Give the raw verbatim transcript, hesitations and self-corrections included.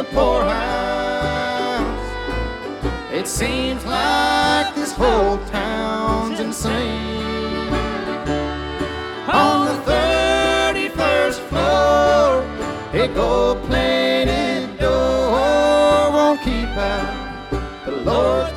poorhouse. It seems like this whole town's insane. On the thirty-first floor, a gold-plated door won't keep out the Lord's